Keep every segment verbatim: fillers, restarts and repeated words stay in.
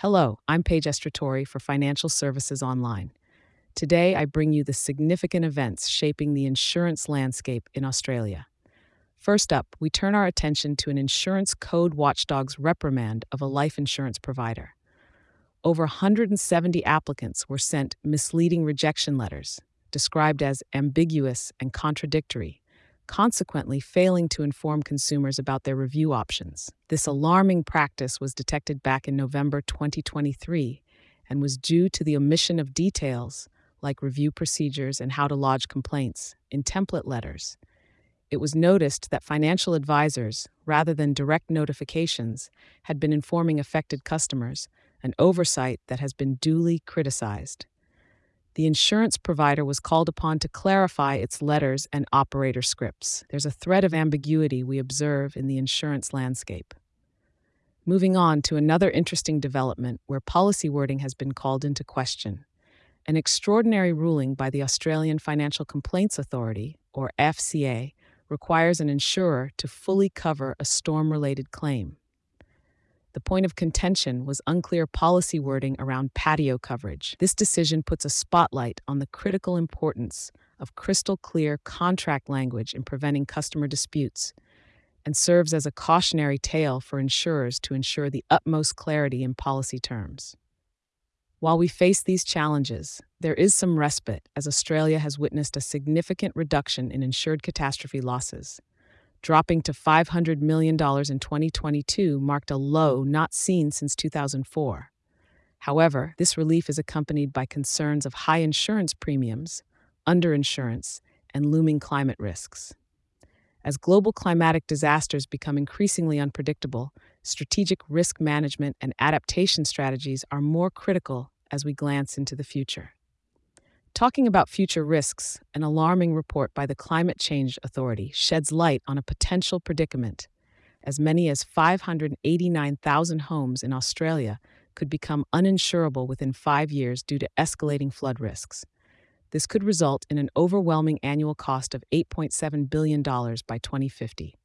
Hello, I'm Paige Estratori for Financial Services Online. Today, I bring you the significant events shaping the insurance landscape in Australia. First up, we turn our attention to an insurance code watchdog's reprimand of a life insurance provider. Over one hundred seventy applicants were sent misleading rejection letters, described as ambiguous and contradictory, consequently failing to inform consumers about their review options. This alarming practice was detected back in November twenty twenty-three and was due to the omission of details like review procedures and how to lodge complaints in template letters. It was noticed that financial advisors, rather than direct notifications, had been informing affected customers, an oversight that has been duly criticized. The insurance provider was called upon to clarify its letters and operator scripts. There's a thread of ambiguity we observe in the insurance landscape. Moving on to another interesting development where policy wording has been called into question. An extraordinary ruling by the Australian Financial Complaints Authority, or F C A, requires an insurer to fully cover a storm-related claim. The point of contention was unclear policy wording around patio coverage. This decision puts a spotlight on the critical importance of crystal-clear contract language in preventing customer disputes and serves as a cautionary tale for insurers to ensure the utmost clarity in policy terms. While we face these challenges, there is some respite as Australia has witnessed a significant reduction in insured catastrophe losses. Dropping to five hundred million dollars in twenty twenty-two marked a low not seen since two thousand four. However, this relief is accompanied by concerns of high insurance premiums, underinsurance, and looming climate risks. As global climatic disasters become increasingly unpredictable, strategic risk management and adaptation strategies are more critical as we glance into the future. Talking about future risks, an alarming report by the Climate Change Authority sheds light on a potential predicament. As many as five hundred eighty-nine thousand homes in Australia could become uninsurable within five years due to escalating flood risks. This could result in an overwhelming annual cost of eight point seven billion dollars by twenty fifty.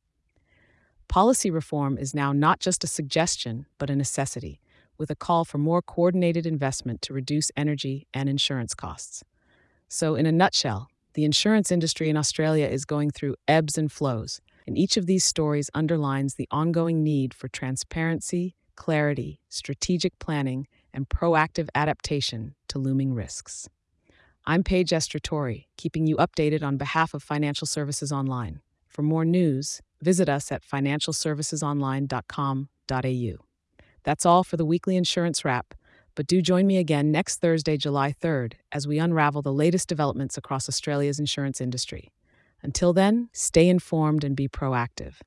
Policy reform is now not just a suggestion, but a necessity, with a call for more coordinated investment to reduce energy and insurance costs. So, in a nutshell, the insurance industry in Australia is going through ebbs and flows, and each of these stories underlines the ongoing need for transparency, clarity, strategic planning, and proactive adaptation to looming risks. I'm Paige Estratori, keeping you updated on behalf of Financial Services Online. For more news, visit us at financial services online dot com dot a u. That's all for the weekly insurance wrap. But do join me again next Thursday, July third, as we unravel the latest developments across Australia's insurance industry. Until then, stay informed and be proactive.